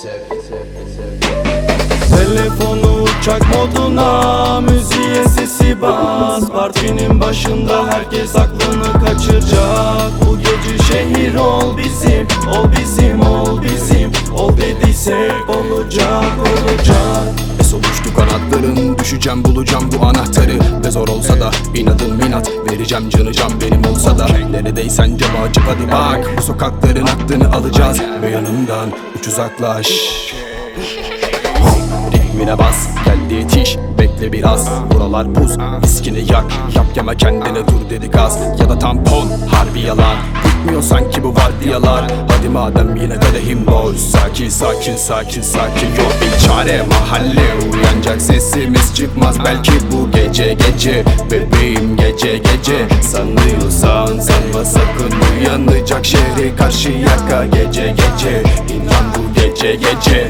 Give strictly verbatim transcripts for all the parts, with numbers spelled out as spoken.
Telefonu uçak moduna, müziğe sesi bas. Partinin başında herkes aklını kaçıracak. Bu gece şehir ol bizim, ol bizim, ol bizim. Ol dediysek olacak, olacak. Es oluştu kanatların, düşeceğim bulacağım bu anahtarı. Ve zor olsa da inadın minat, vereceğim canı can benim olsa da. Neredeysen cama açıp hadi bak, bu sokakların aklını alacağız. Ve yanımdan uç uzaklaş. Ritmine bas, geldi yetiş, bekle biraz. Buralar buz, viskini yak, yap yama kendine dur dedi gaz. Ya da tampon, harbi yalan, bitmiyor sanki bu vardiyalar. Hadi madem yine kadehim boş, sakin sakin sakin sakin. Yok bir çare mahalle, uyanacak sesimiz çıkmaz belki bu gece gece. Bebeğim gece gece, sanıyorsan sanma sakın. Uyanacak şehri karşı yaka gece gece. İnan bu gece gece.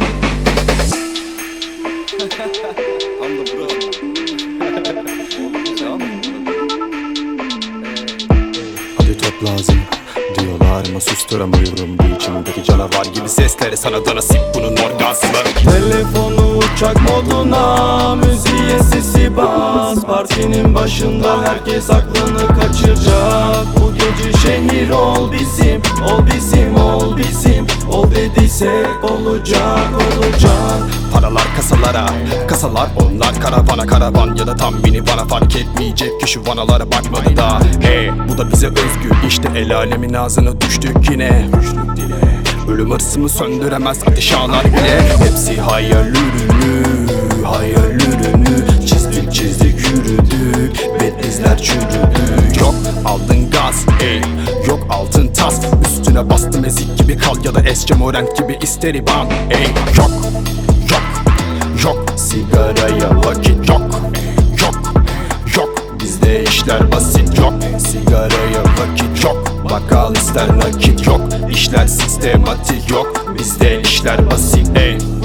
Hadi top lazım diyorlar ama susturamıyorum bu içimdeki canavar gibi sesleri. Sana da nasip bunun orgazmı. Telefonu uçak moduna, müziğe sesi bas. Partinin başında herkes aklını kaçıracak. Bu gece şehir ol bizim, ol bizim, ol bizim. Ol dediysek olacak, olacak. Paralar kasalara, kasalar onlar karavana karavan. Ya da tam beni bana fark etmeyecek ki şu vanalara bakmadı da. Hey, bu da bize özgü işte, el alemin ağzına düştük yine. Ölüm hırsımı söndüremez ateş ağlar bile. Hepsi hayal ürünü, hayal ürünü. Çizdik çizdik yürüdük ve izler çürüdü. Yok aldın gaz, ey, yok altın tas. Üstüne bastım ezik gibi kal ya da escem orent gibi ister iban. Ey, yok, yok, yok sigaraya vakit yok. Yok, yok bizde işler basit yok. Sigaraya vakit yok. Bakkal ister nakit yok. İşler sistematik yok. Bizde işler basit ey.